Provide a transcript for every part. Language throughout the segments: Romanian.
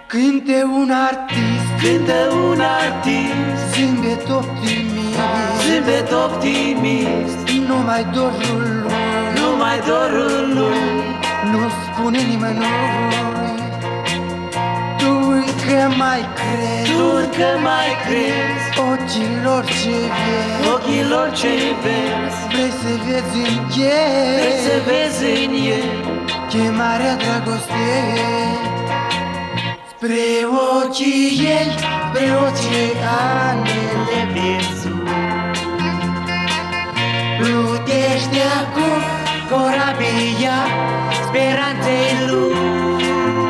Cânte un artist, Cântă un artist, zâmbet optimist, zâmbet optimist, numai dorul lui, numai dorul lui. nu spune nimănui. Tu încă mai crezi, Tu încă mai crezi ochilor ce vezi, ochilor ce vezi, vrei să vezi în vrei să ei vezi în ei chemarea dragostei. Spre ochii ei, spre oceanele vieții, plutește acum corabia speranței lui.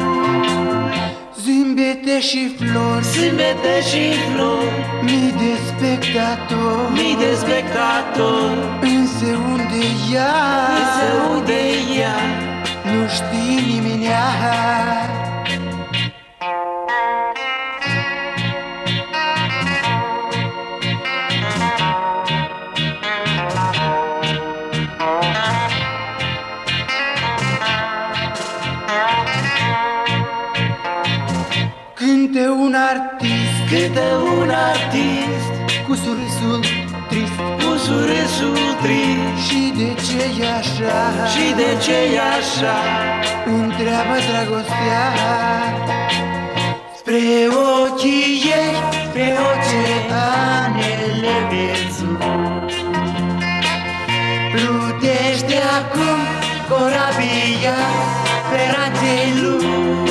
Zâmbete și flori, zâmbete și flori, mii de spectatori, mii de spectatori. însă unde ea, Însă unde ea, nu știe nimeni ea. Cânte un artist, cântă un artist, cu surâsul trist, cu surâsul trist. și de ce e așa, Și de ce e așa? întreabă dragostea. Spre ochii ei, spre oceanele vieții, plutește acum corabia speranței lui.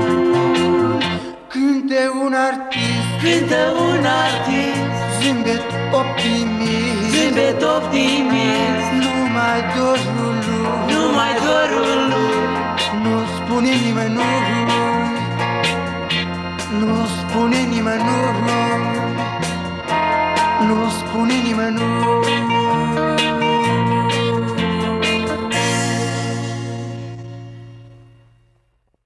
Cânte un artist, Cântă un artist, zâmbet optimist, zâmbet optimist, numai dorul lui, numai dorul lui. nu spune nimănui, nu spune nimănui, nu spune nimănui.